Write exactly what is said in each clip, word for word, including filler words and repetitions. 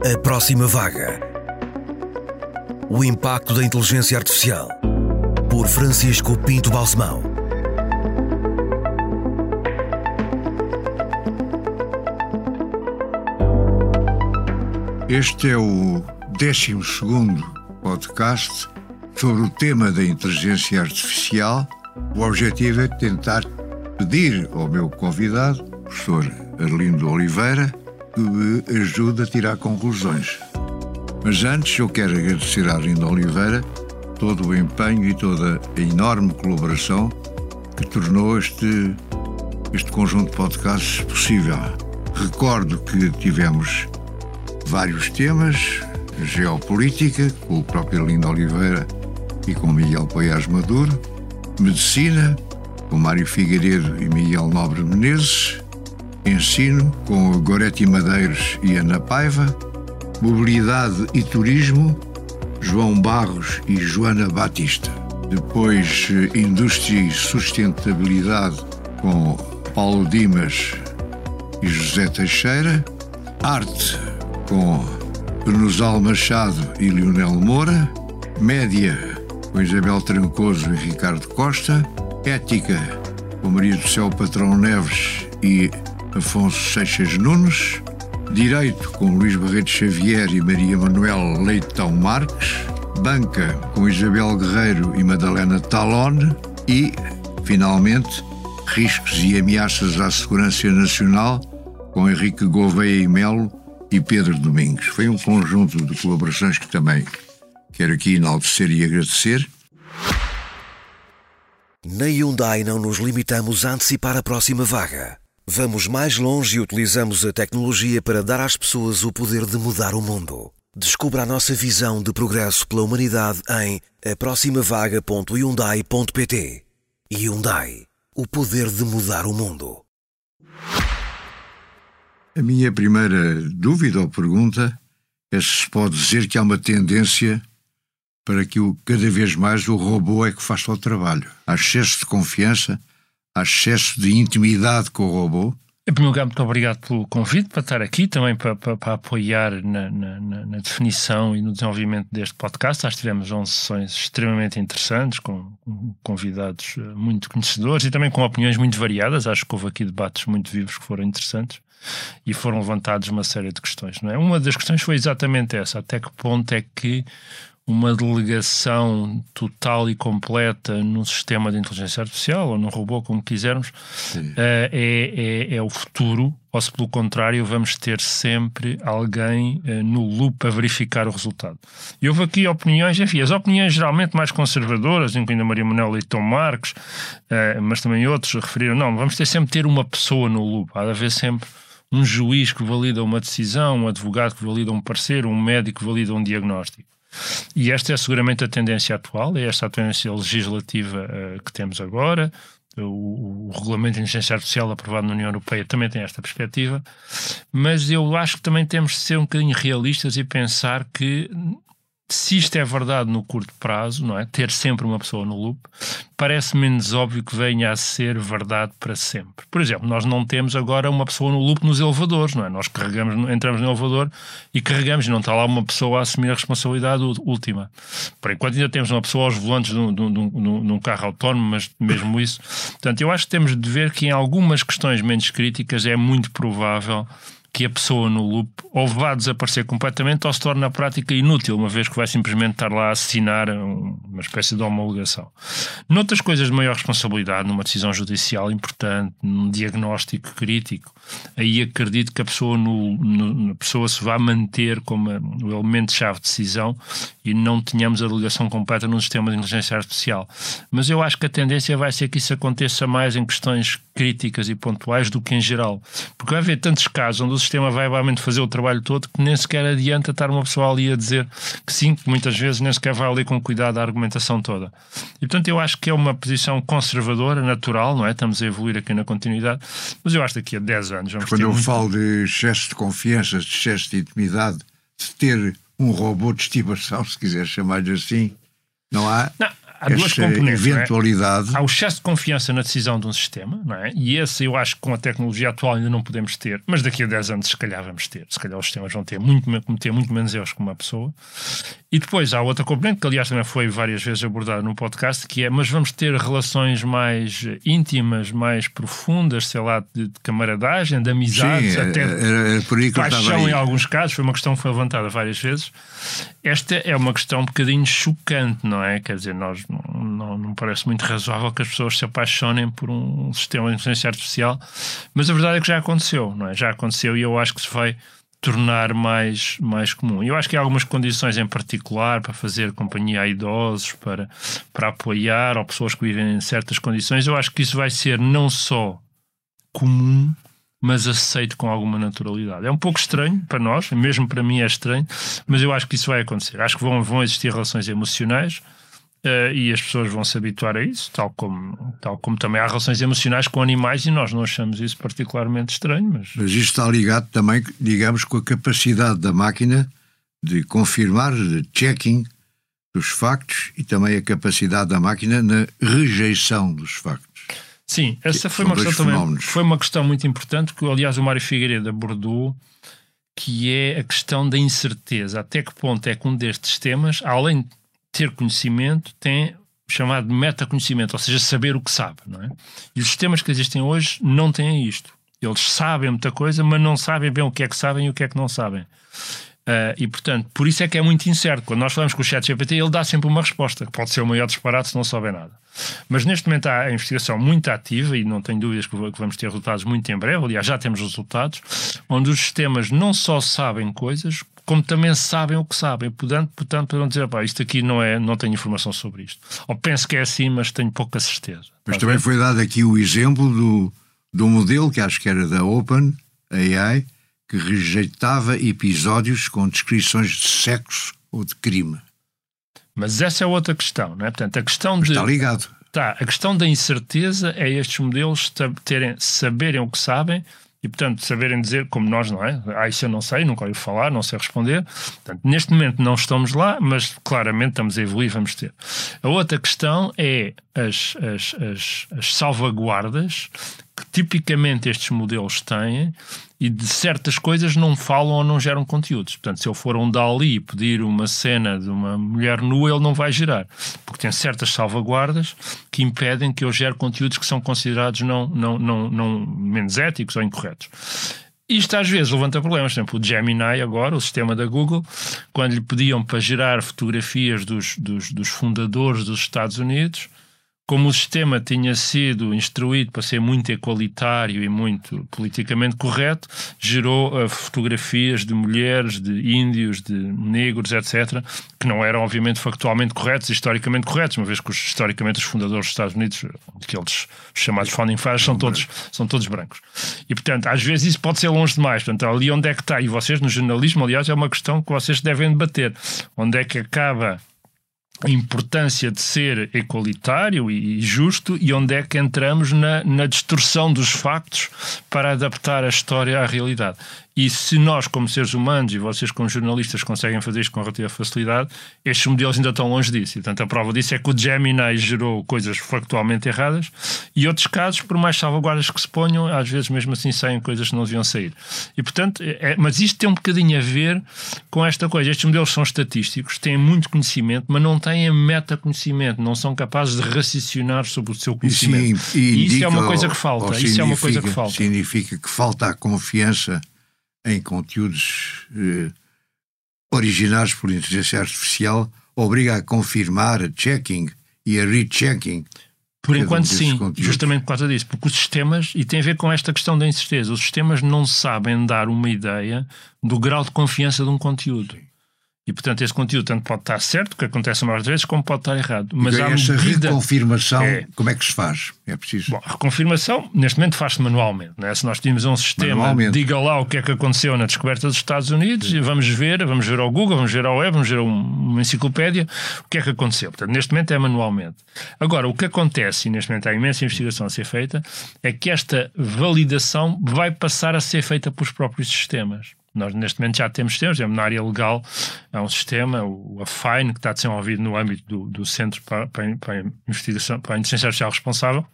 A próxima vaga. O impacto da inteligência artificial. Por Francisco Pinto Balsemão. Este é o décimo segundo podcast sobre o tema da inteligência artificial. O objetivo é tentar pedir ao meu convidado, o professor Arlindo Oliveira, que me ajude a tirar conclusões. Mas antes eu quero agradecer a Arlindo Oliveira todo o empenho e toda a enorme colaboração que tornou este, este conjunto de podcasts possível. Recordo que tivemos vários temas: geopolítica, com o próprio Arlindo Oliveira e com Miguel Poiares Maduro, medicina, com Mário Figueiredo e Miguel Nobre Menezes, ensino, com Goretti Madeiros e Ana Paiva, mobilidade e turismo, João Barros e Joana Batista. Depois, indústria e sustentabilidade, com Paulo Dimas e José Teixeira, arte, com Benusal Machado e Leonel Moura, média, com Isabel Trancoso e Ricardo Costa, ética, com Maria do Céu Patrão Neves e Afonso Seixas Nunes, direito, com Luís Barreto Xavier e Maria Manuel Leitão Marques, banca, com Isabel Guerreiro e Madalena Talone e, finalmente, riscos e ameaças à segurança nacional, com Henrique Gouveia e Melo e Pedro Domingos. Foi um conjunto de colaborações que também quero aqui enaltecer e agradecer. Na Hyundai não nos limitamos a antecipar a próxima vaga. Vamos mais longe e utilizamos a tecnologia para dar às pessoas o poder de mudar o mundo. Descubra a nossa visão de progresso pela humanidade em aproximavaga ponto hyundai ponto pt. Hyundai, o poder de mudar o mundo. A minha primeira dúvida ou pergunta é se se pode dizer que há uma tendência para que o, cada vez mais o robô é que faça o trabalho. Há excesso de confiança, há excesso de intimidade com o robô. Em primeiro lugar, muito obrigado pelo convite para estar aqui, também para, para, para apoiar na, na, na definição e no desenvolvimento deste podcast. Acho que tivemos onze sessões extremamente interessantes, com, com convidados muito conhecedores e também com opiniões muito variadas. Acho que houve aqui debates muito vivos que foram interessantes e foram levantados uma série de questões, não é? Uma das questões foi exatamente essa: até que ponto é que uma delegação total e completa num sistema de inteligência artificial ou num robô, como quisermos, uh, é, é, é o futuro, ou se pelo contrário vamos ter sempre alguém uh, no loop a verificar o resultado. E houve aqui opiniões, enfim, as opiniões geralmente mais conservadoras, incluindo a Maria Manuel Leitão Marques, uh, mas também outros referiram, não, vamos ter sempre ter uma pessoa no loop, há de haver sempre um juiz que valida uma decisão, um advogado que valida um parecer, um médico que valida um diagnóstico. E esta é seguramente a tendência atual, é esta a tendência legislativa uh, que temos agora. O, o Regulamento de Inteligência Artificial aprovado na União Europeia também tem esta perspectiva, mas eu acho que também temos de ser um bocadinho realistas e pensar que, se isto é verdade no curto prazo, não é? Ter sempre uma pessoa no loop, parece menos óbvio que venha a ser verdade para sempre. Por exemplo, nós não temos agora uma pessoa no loop nos elevadores, não é? Nós carregamos, entramos no elevador e carregamos, e não está lá uma pessoa a assumir a responsabilidade última. Por enquanto ainda temos uma pessoa aos volantes de um, de um, de um carro autónomo, mas mesmo isso. Portanto, eu acho que temos de ver que em algumas questões menos críticas é muito provável que a pessoa no loop ou vá desaparecer completamente ou se torne na prática inútil, uma vez que vai simplesmente estar lá a assinar uma espécie de homologação. Noutras coisas de maior responsabilidade, numa decisão judicial importante, num diagnóstico crítico, aí acredito que a pessoa, no, no, a pessoa se vá manter como o elemento-chave de decisão e não tenhamos a delegação completa num sistema de inteligência artificial. Mas eu acho que a tendência vai ser que isso aconteça mais em questões críticas e pontuais do que em geral. Porque vai haver tantos casos onde o sistema vai realmente fazer o trabalho todo que nem sequer adianta estar uma pessoa ali a dizer que sim, que muitas vezes nem sequer vai ali com cuidado a argumentação toda. E portanto eu acho que é uma posição conservadora, natural, não é? Estamos a evoluir aqui na continuidade, mas eu acho que daqui a dez anos vamos Quando ter eu muito... falo de excesso de confiança, de excesso de intimidade, de ter um robô de estimação, se quiser chamar-lhe assim, não há... Não. há duas essa componentes, eventualidade. Não é? Há o excesso de confiança na decisão de um sistema, não é? E esse eu acho que com a tecnologia atual ainda não podemos ter, mas daqui a dez anos se calhar vamos ter. Se calhar os sistemas vão ter muito, cometer muito menos erros que uma pessoa. E depois há outra componente, que aliás também foi várias vezes abordada no podcast, que é, mas vamos ter relações mais íntimas, mais profundas, sei lá, de, de camaradagem, de amizades, Sim, até era, era por aí que eu paixão em alguns casos. Foi uma questão que foi levantada várias vezes. Esta é uma questão um bocadinho chocante, não é? Quer dizer, nós não, não, não parece muito razoável que as pessoas se apaixonem por um sistema de inteligência artificial, mas a verdade é que já aconteceu, não é? Já aconteceu e eu acho que se vai tornar mais, mais comum. Eu acho que há algumas condições em particular para fazer companhia a idosos, para, para apoiar, ou pessoas que vivem em certas condições. Eu acho que isso vai ser não só comum, mas aceito com alguma naturalidade. É um pouco estranho para nós, mesmo para mim é estranho, mas eu acho que isso vai acontecer. Acho que vão, vão existir relações emocionais uh, e as pessoas vão se habituar a isso, tal como, tal como também há relações emocionais com animais e nós não achamos isso particularmente estranho. Mas, mas isto está ligado também, digamos, com a capacidade da máquina de confirmar, de checking dos factos e também a capacidade da máquina na rejeição dos factos. Sim, essa foi uma, questão também, foi uma questão muito importante que, aliás, o Mário Figueiredo abordou, que é a questão da incerteza. Até que ponto é que um destes temas, além de ter conhecimento, tem chamado de metaconhecimento, ou seja, saber o que sabe, não é? E os sistemas que existem hoje não têm isto. Eles sabem muita coisa, mas não sabem bem o que é que sabem e o que é que não sabem. Uh, e, portanto, por isso é que é muito incerto. Quando nós falamos com o ChatGPT, ele dá sempre uma resposta, que pode ser o maior disparate se não souber nada. Mas neste momento há a investigação muito ativa e não tenho dúvidas que vamos ter resultados muito em breve. Aliás, já temos resultados, onde os sistemas não só sabem coisas, como também sabem o que sabem. Portanto, portanto podem dizer, pá, isto aqui não, é, não tenho informação sobre isto. Ou penso que é assim, mas tenho pouca certeza. Mas também foi dado aqui o exemplo do, do modelo, que acho que era da OpenAI, que rejeitava episódios com descrições de sexo ou de crime. Mas essa é outra questão, não é? Portanto, a questão de... Está ligado. Tá, a questão da incerteza é estes modelos terem, saberem o que sabem e, portanto, saberem dizer, como nós, não é? Ah, isso eu não sei, nunca ouvi falar, não sei responder. Portanto, neste momento não estamos lá, mas claramente estamos a evoluir, vamos ter. A outra questão é as, as, as, as salvaguardas que tipicamente estes modelos têm e de certas coisas não falam ou não geram conteúdos. Portanto, se eu for um Dali e pedir uma cena de uma mulher nua, ele não vai gerar, porque tem certas salvaguardas que impedem que eu gere conteúdos que são considerados não, não, não, não menos éticos ou incorretos. Isto às vezes levanta problemas. Por exemplo, o Gemini agora, o sistema da Google, quando lhe pediam para gerar fotografias dos, dos, dos fundadores dos Estados Unidos, como o sistema tinha sido instruído para ser muito equalitário e muito politicamente correto, gerou uh, fotografias de mulheres, de índios, de negros, etcétera, que não eram obviamente factualmente corretos, historicamente corretos, uma vez que os, historicamente os fundadores dos Estados Unidos, aqueles chamados founding fathers, são todos, são todos brancos. E portanto, às vezes isso pode ser longe demais. Portanto, ali onde é que está, e vocês no jornalismo, aliás, é uma questão que vocês devem debater. Onde é que acaba a importância de ser equalitário e justo e onde é que entramos na, na distorção dos factos para adaptar a história à realidade. E se nós, como seres humanos, e vocês como jornalistas conseguem fazer isto com relativa facilidade, estes modelos ainda estão longe disso. E, portanto, a prova disso é que o Gemini gerou coisas factualmente erradas e outros casos, por mais salvaguardas que se ponham, às vezes mesmo assim saem coisas que não deviam sair. E, portanto, é, mas isto tem um bocadinho a ver com esta coisa. Estes modelos são estatísticos, têm muito conhecimento, mas não têm metaconhecimento, não são capazes de raciocinar sobre o seu conhecimento. Sim, e, e isso é uma coisa que falta. Isso é uma coisa que falta. Significa que falta a confiança em conteúdos eh, originados por inteligência artificial, obriga a confirmar, a checking e a rechecking. Por enquanto sim, justamente por causa disso, porque os sistemas, e tem a ver com esta questão da incerteza, os sistemas não sabem dar uma ideia do grau de confiança de um conteúdo. E, portanto, esse conteúdo tanto pode estar certo, que acontece a maior das vezes, como pode estar errado. Mas há essa medida... reconfirmação, é... como é que se faz? É preciso... Bom, a reconfirmação, neste momento, faz-se manualmente. Não é? Se nós tivermos um sistema, diga lá o que é que aconteceu na descoberta dos Estados Unidos, e vamos ver, vamos ver ao Google, vamos ver ao web, vamos ver uma enciclopédia, o que é que aconteceu. Portanto, neste momento é manualmente. Agora, o que acontece, e neste momento há imensa investigação a ser feita, é que esta validação vai passar a ser feita pelos próprios sistemas. Nós neste momento já temos sistemas, na área legal há um sistema, o A F I N, que está desenvolvido no âmbito do, do Centro para, para, para a Investigação, para a Inteligência Artificial Responsável,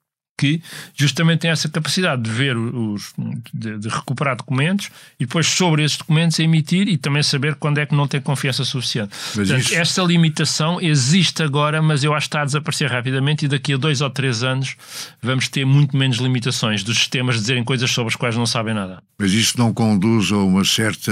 que justamente tem essa capacidade de ver os, de, de recuperar documentos e depois sobre esses documentos emitir e também saber quando é que não tem confiança suficiente. Portanto, isso... esta limitação existe agora, mas eu acho que está a desaparecer rapidamente e daqui a dois ou três anos vamos ter muito menos limitações dos sistemas dizerem coisas sobre as quais não sabem nada. Mas isso não conduz a uma certa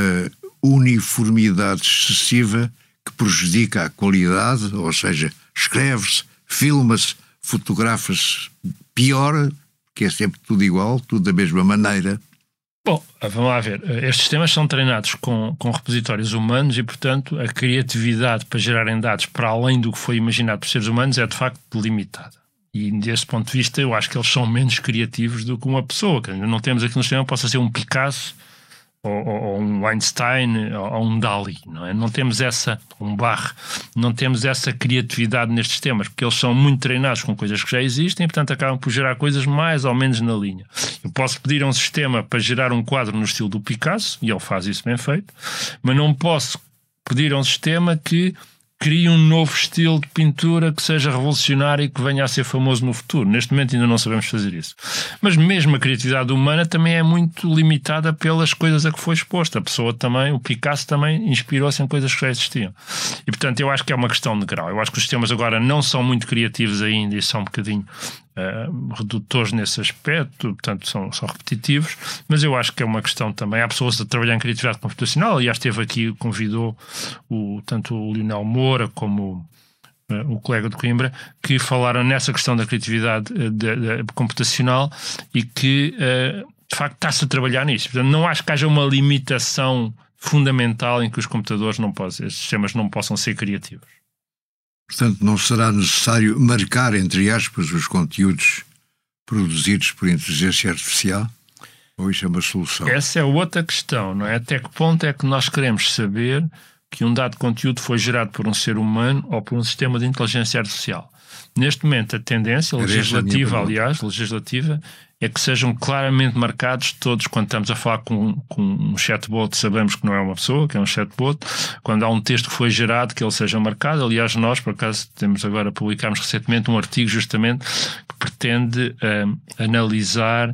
uniformidade excessiva que prejudica a qualidade, ou seja, escreve-se, filma-se, fotografa-se pior, que é sempre tudo igual, tudo da mesma maneira. Bom, vamos lá ver. Estes sistemas são treinados com, com repositórios humanos e, portanto, a criatividade para gerarem dados para além do que foi imaginado por seres humanos é, de facto, limitada. E, desse ponto de vista, eu acho que eles são menos criativos do que uma pessoa. Que não temos aqui no sistema, possa ser um Picasso ou, ou, ou um Einstein ou, ou um Dali, não é? Não temos essa, um Bach, não temos essa criatividade nestes sistemas, porque eles são muito treinados com coisas que já existem e, portanto, acabam por gerar coisas mais ou menos na linha. Eu posso pedir a um sistema para gerar um quadro no estilo do Picasso, e ele faz isso bem feito, mas não posso pedir a um sistema que crie um novo estilo de pintura que seja revolucionário e que venha a ser famoso no futuro. Neste momento ainda não sabemos fazer isso. Mas mesmo a criatividade humana também é muito limitada pelas coisas a que foi exposta. A pessoa também, o Picasso também inspirou-se em coisas que já existiam. E portanto eu acho que é uma questão de grau. Eu acho que os sistemas agora não são muito criativos ainda e são um bocadinho Uh, redutores nesse aspecto, portanto são, são repetitivos, mas eu acho que é uma questão também. Há pessoas a trabalhar em criatividade computacional, aliás esteve aqui, convidou o, tanto o Lionel Moura como uh, o colega de Coimbra, que falaram nessa questão da criatividade uh, de, de, computacional e que uh, de facto está-se a trabalhar nisso. Portanto, não acho que haja uma limitação fundamental em que os computadores não possam, esses sistemas não possam ser criativos. Portanto, não será necessário marcar, entre aspas, os conteúdos produzidos por inteligência artificial? Ou isso é uma solução? Essa é outra questão, não é? Até que ponto é que nós queremos saber que um dado conteúdo foi gerado por um ser humano ou por um sistema de inteligência artificial? Neste momento, a tendência legislativa, aliás, legislativa, é que sejam claramente marcados todos. Quando estamos a falar com, com um chatbot, sabemos que não é uma pessoa, que é um chatbot. Quando há um texto que foi gerado, que ele seja marcado. Aliás, nós, por acaso, temos agora, publicámos recentemente um artigo justamente que pretende um, analisar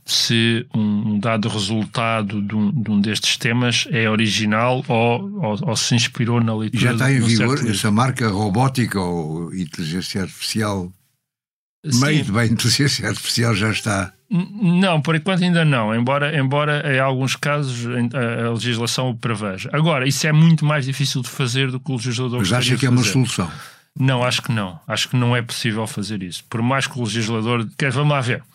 se um, um dado resultado de um, de um destes temas é original ou, ou, ou se inspirou na leitura. Já está em vigor certo essa marca robótica ou inteligência artificial? Meio bem, a inteligência artificial já está. Não, por enquanto ainda não, embora, embora em alguns casos a, a legislação o preveja. Agora, isso é muito mais difícil de fazer do que o legislador. Mas acha que é uma solução? Não, acho que não. Acho que não é possível fazer isso. Por mais que o legislador... Quer, vamos lá ver.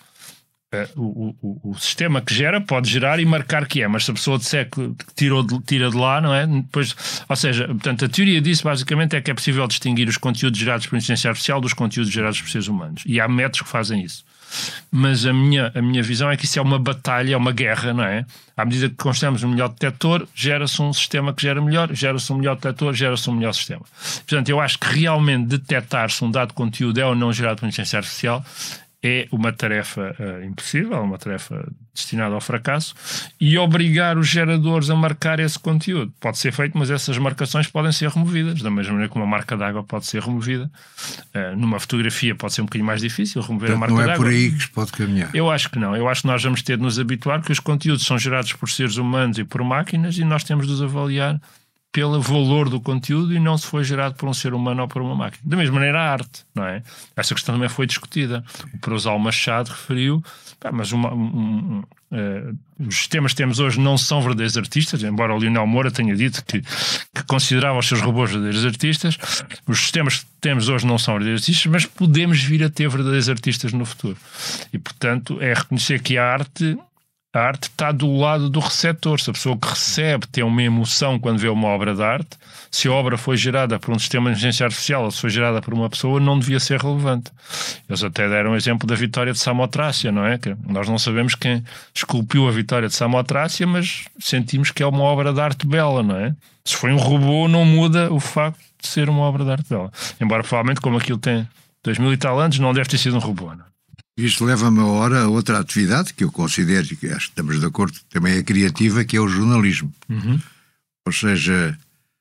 O, o, o sistema que gera pode gerar e marcar que é, mas se a pessoa disser que tirou de, tira de lá, não é? Depois, ou seja, portanto, a teoria disso basicamente é que é possível distinguir os conteúdos gerados por inteligência artificial dos conteúdos gerados por seres humanos. E há métodos que fazem isso. Mas a minha, a minha visão é que isso é uma batalha, é uma guerra, não é? À medida que construímos um melhor detector, gera-se um sistema que gera melhor, gera-se um melhor detector, gera-se um melhor sistema. Portanto, eu acho que realmente detectar se um dado conteúdo é ou não gerado por inteligência artificial é uma tarefa uh, impossível, uma tarefa destinada ao fracasso, e obrigar os geradores a marcar esse conteúdo. Pode ser feito, mas essas marcações podem ser removidas, da mesma maneira que uma marca d'água pode ser removida. Uh, numa fotografia pode ser um bocadinho mais difícil remover. Portanto, a marca d'água. Não é por aí que se pode caminhar. Eu acho que não. Eu acho que nós vamos ter de nos habituar que os conteúdos são gerados por seres humanos e por máquinas e nós temos de os avaliar pelo valor do conteúdo e não se foi gerado por um ser humano ou por uma máquina. Da mesma maneira a arte, não é? Essa questão também foi discutida. O Prozal Machado referiu, pá, mas uma, um, um, uh, os sistemas que temos hoje não são verdadeiros artistas, embora o Lionel Moura tenha dito que, que considerava os seus robôs verdadeiros artistas. Os sistemas que temos hoje não são verdadeiros artistas, mas podemos vir a ter verdadeiros artistas no futuro. E, portanto, é reconhecer que a arte... A arte está do lado do receptor. Se a pessoa que recebe tem uma emoção quando vê uma obra de arte, se a obra foi gerada por um sistema de inteligência artificial ou se foi gerada por uma pessoa, não devia ser relevante. Eles até deram o exemplo da vitória de Samotrácia, não é? Que nós não sabemos quem esculpiu a vitória de Samotrácia, mas sentimos que é uma obra de arte bela, não é? Se foi um robô, não muda o facto de ser uma obra de arte bela. Embora provavelmente, como aquilo tem dois mil e tal anos, não deve ter sido um robô, não é? Isto leva-me agora a outra atividade que eu considero, que acho que estamos de acordo, também é criativa, que é o jornalismo. Uhum. Ou seja,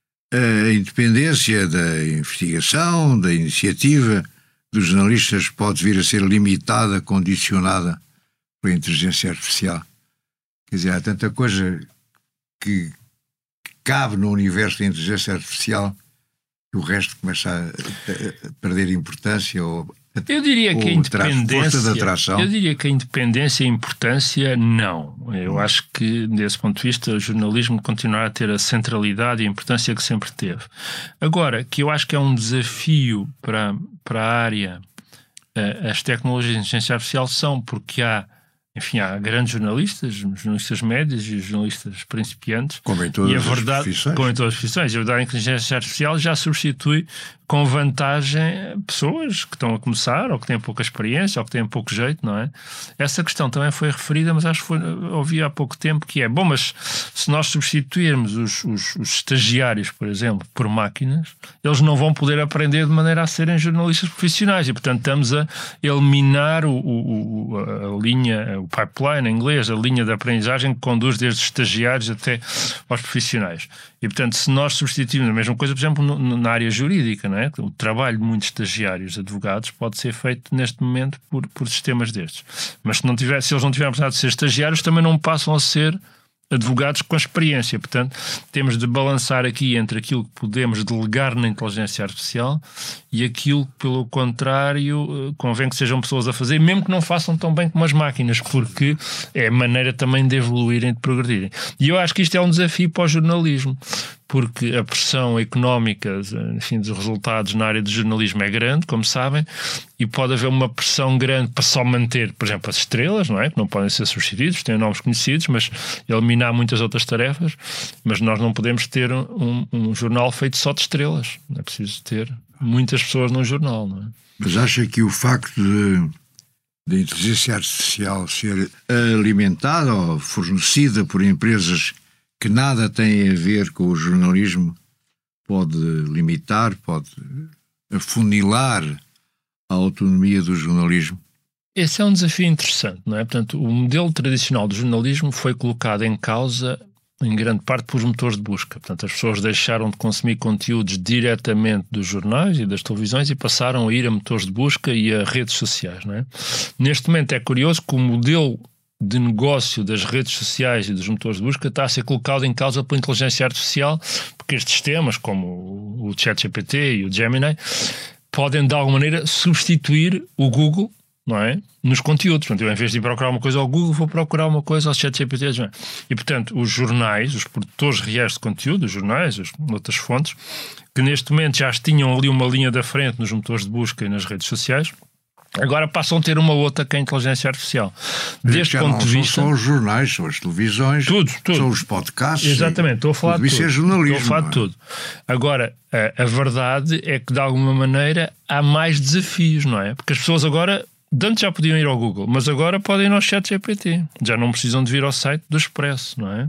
a independência da investigação, da iniciativa dos jornalistas pode vir a ser limitada, condicionada pela inteligência artificial. Quer dizer, há tanta coisa que cabe no universo da inteligência artificial que o resto começa a, a perder importância ou Eu diria que a independência, de atração. eu diria que a independência e a importância não. Eu hum. acho que, desse ponto de vista, o jornalismo continuará a ter a centralidade e a importância que sempre teve. Agora, que eu acho que é um desafio para, para a área, as tecnologias de inteligência artificial são porque há, enfim, há grandes jornalistas, jornalistas médios e jornalistas principiantes. Como em todas e a as verdade, profissões. Como em todas as profissões. A verdade é que a inteligência artificial já substitui com vantagem pessoas que estão a começar ou que têm pouca experiência ou que têm pouco jeito, não é? Essa questão também foi referida, mas acho que foi, ouvi há pouco tempo, que é, bom, mas se nós substituirmos os, os, os estagiários, por exemplo, por máquinas, eles não vão poder aprender de maneira a serem jornalistas profissionais e, portanto, estamos a eliminar o, o, o, a linha, o pipeline em inglês, a linha de aprendizagem que conduz desde os estagiários até aos profissionais. E, portanto, se nós substituirmos a mesma coisa, por exemplo, no, na área jurídica, não é? O trabalho de muitos estagiários advogados pode ser feito neste momento por, por sistemas destes. Mas se, não tiver, se eles não tiverem a oportunidade de ser estagiários, também não passam a ser advogados com experiência. Portanto, temos de balançar aqui entre aquilo que podemos delegar na inteligência artificial e aquilo que, pelo contrário, convém que sejam pessoas a fazer, mesmo que não façam tão bem como as máquinas, porque é a maneira também de evoluírem, de progredirem. E eu acho que isto é um desafio para o jornalismo, porque a pressão económica, enfim, dos resultados na área do jornalismo é grande, como sabem, e pode haver uma pressão grande para só manter, por exemplo, as estrelas, não é? Que não podem ser substituídos, têm nomes conhecidos, mas eliminar muitas outras tarefas, mas nós não podemos ter um, um jornal feito só de estrelas. É preciso ter muitas pessoas num jornal, não é? Mas acha que o facto de, de inteligência artificial ser alimentada ou fornecida por empresas que nada têm a ver com o jornalismo pode limitar, pode afunilar a autonomia do jornalismo? Esse é um desafio interessante, não é? Portanto, o modelo tradicional do jornalismo foi colocado em causa em grande parte pelos motores de busca. Portanto, as pessoas deixaram de consumir conteúdos diretamente dos jornais e das televisões e passaram a ir a motores de busca e a redes sociais, não é? Neste momento é curioso que o modelo de negócio das redes sociais e dos motores de busca está a ser colocado em causa pela inteligência artificial, porque estes sistemas, como o ChatGPT e o Gemini, podem de alguma maneira substituir o Google, não é? Nos conteúdos. Portanto, eu, em vez de ir procurar uma coisa ao Google, vou procurar uma coisa ao ChatGPT. E, portanto, os jornais, os produtores reais de conteúdo, os jornais, as outras fontes, que neste momento já tinham ali uma linha da frente nos motores de busca e nas redes sociais, agora passam a ter uma outra que é a inteligência artificial. Deste já ponto não de vista... São os jornais, são as televisões, tudo, tudo. São os podcasts. Exatamente, estou a falar de tudo. Isso é jornalismo. Estou a falar de tudo. Agora, a, a verdade é que, de alguma maneira, há mais desafios, não é? Porque as pessoas agora... Antes já podiam ir ao Google, mas agora podem ir ao ChatGPT. Já não precisam de vir ao site do Expresso, não é?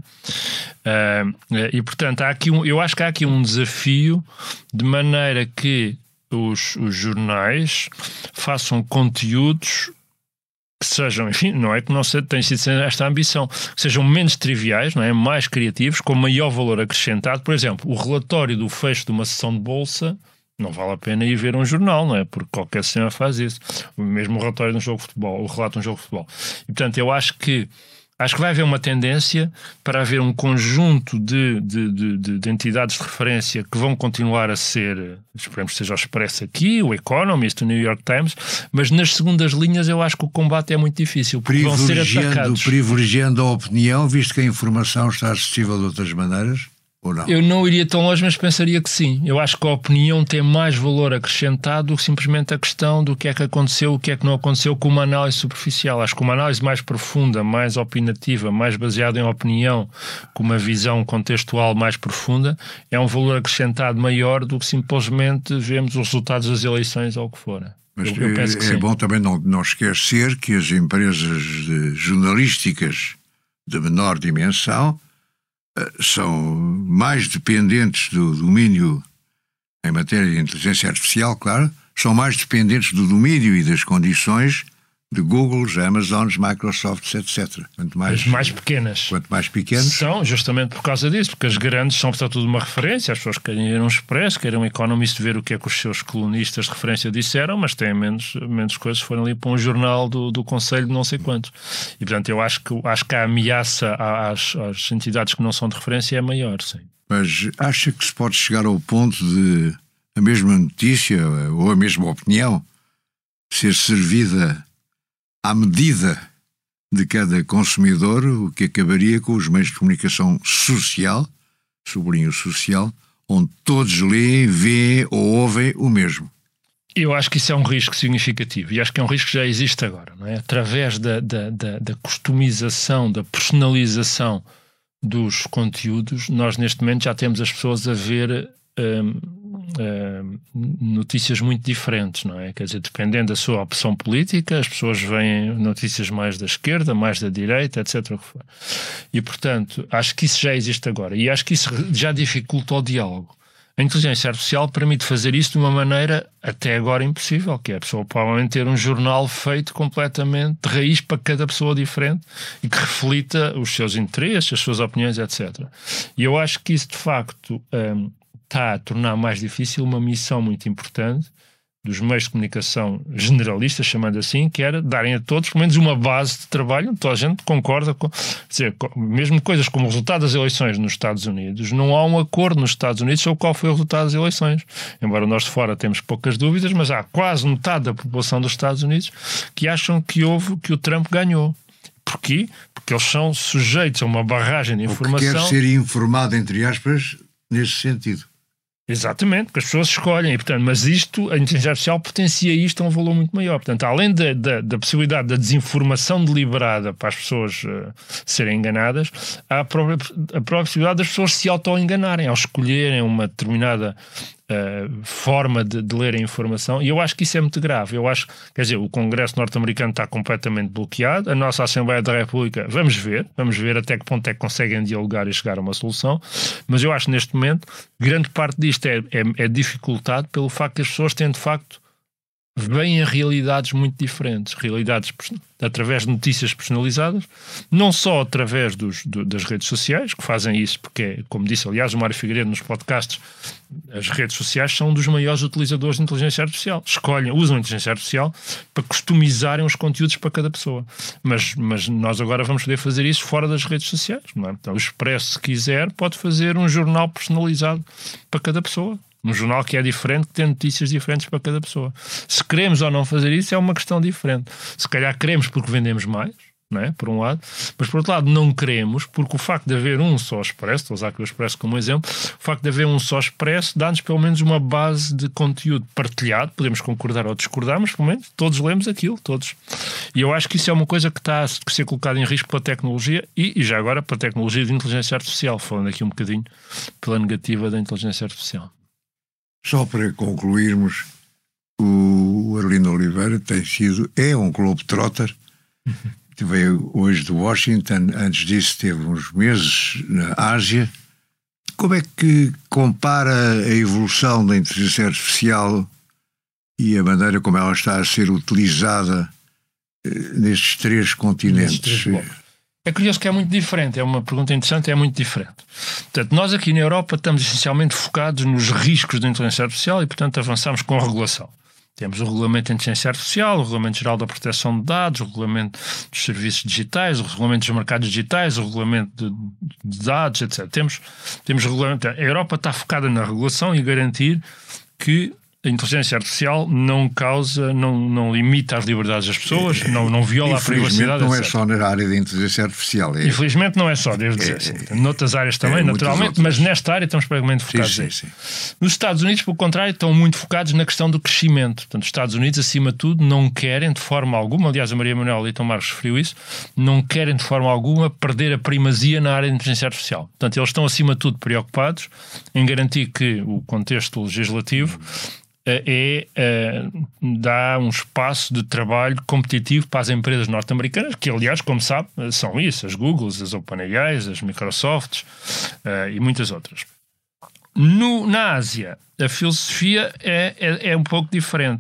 Uh, e, portanto, há aqui um, eu acho que há aqui um desafio de maneira que os, os jornais façam conteúdos que sejam, enfim, não é que não se, tem sido esta ambição, que sejam menos triviais, não é? Mais criativos, com maior valor acrescentado. Por exemplo, o relatório do fecho de uma sessão de bolsa não vale a pena ir ver um jornal, não é? Porque qualquer sistema faz isso. O mesmo relatório de um jogo de futebol, o relato de um jogo de futebol. E, portanto, eu acho que acho que vai haver uma tendência para haver um conjunto de, de, de, de, de entidades de referência que vão continuar a ser, esperemos que seja o Expresso aqui, o Economist, o New York Times, mas nas segundas linhas eu acho que o combate é muito difícil, porque vão ser atacados. Privilegiando a opinião, visto que a informação está acessível de outras maneiras? Ou não? Eu não iria tão longe, mas pensaria que sim. Eu acho que a opinião tem mais valor acrescentado do que simplesmente a questão do que é que aconteceu, o que é que não aconteceu, com uma análise superficial. Acho que uma análise mais profunda, mais opinativa, mais baseada em opinião, com uma visão contextual mais profunda, é um valor acrescentado maior do que simplesmente vermos os resultados das eleições ou o que for. Mas eu, eu penso que é sim. Bom também não, não esquecer que as empresas jornalísticas de menor dimensão são mais dependentes do domínio em matéria de inteligência artificial, claro, são mais dependentes do domínio e das condições de Google, Amazon, Microsoft, etcétera. Quanto mais, as mais pequenas. Quanto mais pequenos. São justamente por causa disso, porque as grandes são, portanto, tudo uma referência. As pessoas querem ir a um Expresso, querem um Economist ver o que é que os seus colunistas de referência disseram, mas têm menos, menos coisas, foram ali para um jornal do, do Conselho de não sei quantos. E, portanto, eu acho que, acho que a ameaça às, às entidades que não são de referência é maior, sim. Mas acha que se pode chegar ao ponto de a mesma notícia ou a mesma opinião ser servida à medida de cada consumidor, o que acabaria com os meios de comunicação social, sublinho social, onde todos leem, veem ou ouvem o mesmo? Eu acho que isso é um risco significativo e acho que é um risco que já existe agora, não é? Através da, da, da, da customização, da personalização dos conteúdos, nós neste momento já temos as pessoas a ver hum, hum, notícias muito diferentes, não é? Quer dizer, dependendo da sua opção política, as pessoas veem notícias mais da esquerda, mais da direita, etcétera. E, portanto, acho que isso já existe agora e acho que isso já dificulta o diálogo. A inteligência artificial permite fazer isso de uma maneira até agora impossível, que é a pessoa provavelmente ter um jornal feito completamente de raiz para cada pessoa diferente e que reflita os seus interesses, as suas opiniões, etcétera. E eu acho que isso, de facto, um, está a tornar mais difícil uma missão muito importante dos meios de comunicação generalistas, chamando assim, que era darem a todos, pelo menos, uma base de trabalho onde toda a gente concorda com... Quer dizer, mesmo coisas como o resultado das eleições nos Estados Unidos, não há um acordo nos Estados Unidos sobre qual foi o resultado das eleições. Embora nós de fora temos poucas dúvidas, mas há quase metade da população dos Estados Unidos que acham que houve, que o Trump ganhou. Porquê? Porque eles são sujeitos a uma barragem de informação... Ou que quer ser informado, entre aspas, nesse sentido. Exatamente, porque as pessoas escolhem, e, portanto, mas isto, a inteligência artificial potencia isto a um valor muito maior. Portanto, além da, da, da possibilidade da desinformação deliberada para as pessoas uh, serem enganadas, há a própria, a própria possibilidade das pessoas se auto-enganarem ao escolherem uma determinada uh, forma de, de ler a informação, e eu acho que isso é muito grave. Eu acho, quer dizer, o Congresso norte-americano está completamente bloqueado, a nossa Assembleia da República, vamos ver, vamos ver até que ponto é que conseguem dialogar e chegar a uma solução, mas eu acho que neste momento, grande parte disto é, é, é dificultado pelo facto que as pessoas têm, de facto, veem realidades muito diferentes, realidades através de notícias personalizadas, não só através dos, do, das redes sociais, que fazem isso, porque, como disse, aliás, o Mário Figueiredo nos podcasts, as redes sociais são um dos maiores utilizadores de inteligência artificial. Escolhem, usam a inteligência artificial para customizarem os conteúdos para cada pessoa. Mas, mas nós agora vamos poder fazer isso fora das redes sociais, não é? Então, o Expresso, se quiser, pode fazer um jornal personalizado para cada pessoa. Um jornal que é diferente, que tem notícias diferentes para cada pessoa. Se queremos ou não fazer isso é uma questão diferente. Se calhar queremos porque vendemos mais, não é? Por um lado, mas por outro lado não queremos porque o facto de haver um só Expresso, estou a usar aqui o Expresso como exemplo, o facto de haver um só Expresso dá-nos pelo menos uma base de conteúdo partilhado, podemos concordar ou discordar, mas pelo menos todos lemos aquilo, todos. E eu acho que isso é uma coisa que está a ser colocada em risco pela tecnologia e, e já agora pela tecnologia de inteligência artificial, falando aqui um bocadinho pela negativa da inteligência artificial. Só para concluirmos, o Arlindo Oliveira tem sido, é um globetrotter, que veio hoje de Washington, antes disso teve uns meses na Ásia. Como é que compara a evolução da inteligência artificial e a maneira como ela está a ser utilizada nestes três continentes? Nestes três É curioso que é muito diferente, é uma pergunta interessante, é muito diferente. Portanto, nós aqui na Europa estamos essencialmente focados nos riscos da inteligência artificial e, portanto, avançamos com a regulação. Temos o Regulamento de Inteligência Artificial, o Regulamento Geral da Proteção de Dados, o Regulamento dos Serviços Digitais, o Regulamento dos Mercados Digitais, o Regulamento de, de Dados, etcétera. Temos, temos regulamento. A Europa está focada na regulação e garantir que a inteligência artificial não causa, não, não limita as liberdades das pessoas, não, não viola a privacidade. Não é etcétera. só na área da inteligência artificial. É... Infelizmente não é só, devo dizer. É, sim. Noutras áreas também, é, naturalmente, mas nesta área estamos praticamente focados. Sim, sim, sim. Nos Estados Unidos, pelo contrário, estão muito focados na questão do crescimento. Portanto, os Estados Unidos, acima de tudo, não querem de forma alguma, aliás, a Maria Manuel Leitão Marques referiu isso, não querem de forma alguma perder a primazia na área da inteligência artificial. Portanto, eles estão, acima de tudo, preocupados em garantir que o contexto legislativo é, é, dá um espaço de trabalho competitivo para as empresas norte-americanas, que aliás, como sabe, são isso, as Googles, as OpenAI, as Microsofts uh, e muitas outras. No, na Ásia, a filosofia é, é, é um pouco diferente.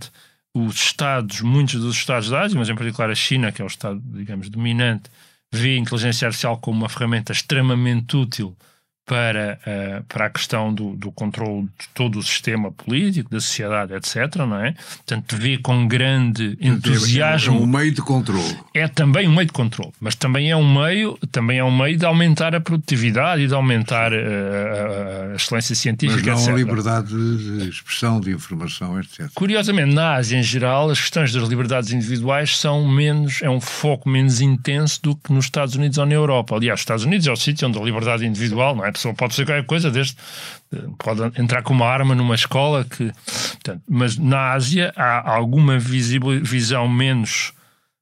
os Estados, muitos dos Estados da Ásia, mas em particular a China, que é o Estado, digamos, dominante, vê a inteligência artificial como uma ferramenta extremamente útil para, uh, para a questão do, do controle de todo o sistema político, da sociedade, etcétera, não é? Portanto, vê com grande entusiasmo... É um meio de controle. É também um meio de controle, mas também é um meio, também é um meio de aumentar a produtividade e de aumentar uh, a, a excelência científica, mas não etcétera. A liberdade de expressão, de informação, etcétera. Curiosamente, na Ásia em geral, as questões das liberdades individuais são menos, é um foco menos intenso do que nos Estados Unidos ou na Europa. Aliás, os Estados Unidos é o sítio onde a liberdade individual, não é? A pessoa pode fazer qualquer coisa, desde, pode entrar com uma arma numa escola, que, portanto, mas na Ásia há alguma visão menos,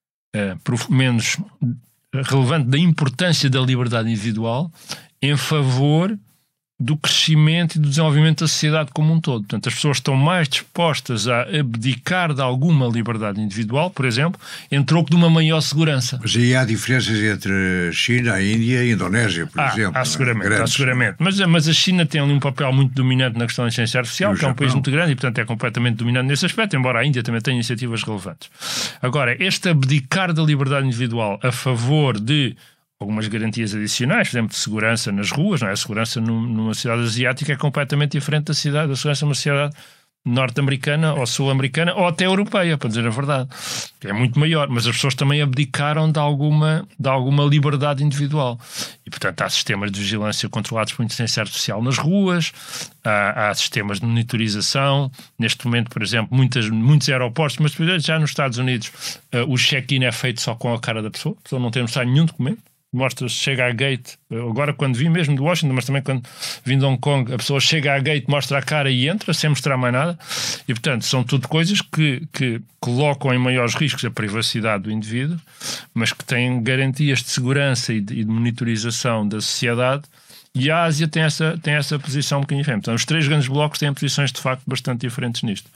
uh, prof, menos relevante da importância da liberdade individual em favor do crescimento e do desenvolvimento da sociedade como um todo. Portanto, as pessoas estão mais dispostas a abdicar de alguma liberdade individual, por exemplo, em troco de uma maior segurança. Mas aí há diferenças entre a China, a Índia e a Indonésia, por ah, exemplo. Há seguramente, é? há seguramente. Mas, mas a China tem ali um papel muito dominante na questão da ciência artificial, que é um país muito grande e, portanto, é completamente dominante nesse aspecto, embora a Índia também tenha iniciativas relevantes. Agora, este abdicar da liberdade individual a favor de algumas garantias adicionais, por exemplo, de segurança nas ruas, não é? A segurança numa cidade asiática é completamente diferente da cidade, da segurança numa cidade norte-americana ou sul-americana ou até europeia, para dizer a verdade. É muito maior, mas as pessoas também abdicaram de alguma, de alguma liberdade individual. E, portanto, há sistemas de vigilância controlados por inteligência artificial nas ruas, há, há sistemas de monitorização. Neste momento, por exemplo, muitas, muitos aeroportos, mas já nos Estados Unidos uh, o check-in é feito só com a cara da pessoa, a pessoa não tem mostrado nenhum documento. Mostra, chega à gate, agora quando vim mesmo de Washington, mas também quando vim de Hong Kong, a pessoa chega à gate, mostra a cara e entra, sem mostrar mais nada. E, portanto, são tudo coisas que, que colocam em maiores riscos a privacidade do indivíduo, mas que têm garantias de segurança e de, e de monitorização da sociedade. E a Ásia tem essa, tem essa posição um bocadinho diferente. Então, os três grandes blocos têm posições, de facto, bastante diferentes nisto.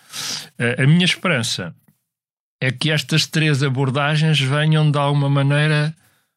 A minha esperança é que estas três abordagens venham, de alguma maneira,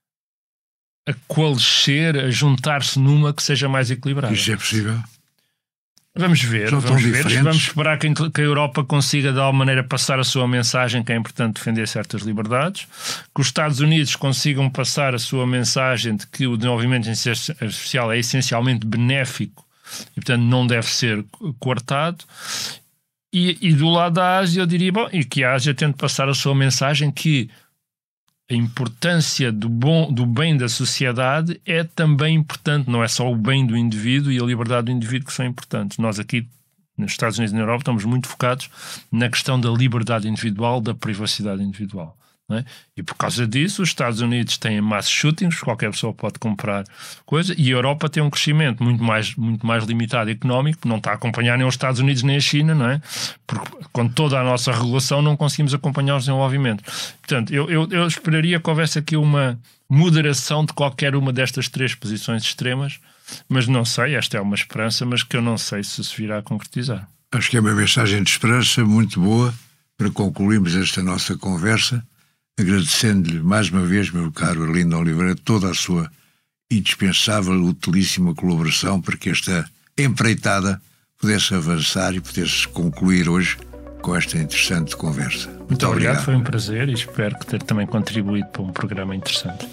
a coalescer, a juntar-se numa que seja mais equilibrada. Isso é possível? Vamos ver, São vamos, ver. Diferentes. Vamos esperar que a Europa consiga de alguma maneira passar a sua mensagem, que é importante defender certas liberdades, que os Estados Unidos consigam passar a sua mensagem de que o desenvolvimento em ciência artificial é essencialmente benéfico e, portanto, não deve ser coartado. E, e do lado da Ásia, eu diria, bom, e que a Ásia tente passar a sua mensagem que a importância do, bom, do bem da sociedade é também importante, não é só o bem do indivíduo e a liberdade do indivíduo que são importantes. Nós aqui, nos Estados Unidos e na Europa, estamos muito focados na questão da liberdade individual, da privacidade individual. Não é? E por causa disso, os Estados Unidos têm mass shootings, qualquer pessoa pode comprar coisa, e a Europa tem um crescimento muito mais, muito mais limitado económico, não está a acompanhar nem os Estados Unidos nem a China, não é? Porque com toda a nossa regulação não conseguimos acompanhar o desenvolvimento. Portanto, eu, eu, eu esperaria que houvesse aqui uma moderação de qualquer uma destas três posições extremas, mas não sei, esta é uma esperança, mas que eu não sei se se virá a concretizar. Acho que é uma mensagem de esperança muito boa para concluirmos esta nossa conversa, agradecendo-lhe mais uma vez, meu caro Arlindo Oliveira, toda a sua indispensável, utilíssima colaboração para que esta empreitada pudesse avançar e pudesse concluir hoje com esta interessante conversa. Muito, Muito obrigado, obrigado, foi um prazer e espero que ter também contribuído para um programa interessante.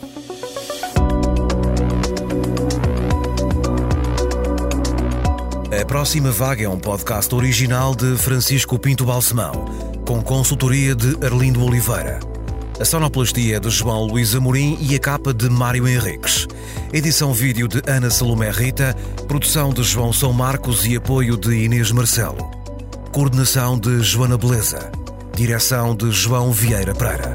A Próxima Vaga é um podcast original de Francisco Pinto Balsemão, com consultoria de Arlindo Oliveira. A sonoplastia é de João Luís Amorim e a capa de Mário Henriques. Edição vídeo de Ana Salomé Rita, produção de João São Marcos e apoio de Inês Marcelo. Coordenação de Joana Beleza. Direção de João Vieira Pereira.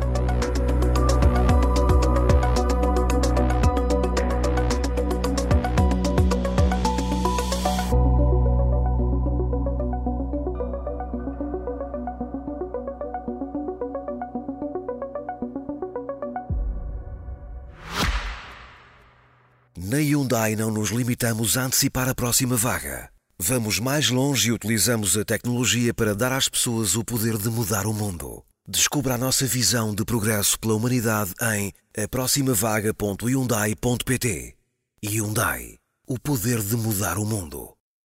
Na Hyundai não nos limitamos a antecipar a próxima vaga. Vamos mais longe e utilizamos a tecnologia para dar às pessoas o poder de mudar o mundo. Descubra a nossa visão de progresso pela humanidade em aproximavaga ponto hyundai ponto pt. Hyundai, o poder de mudar o mundo.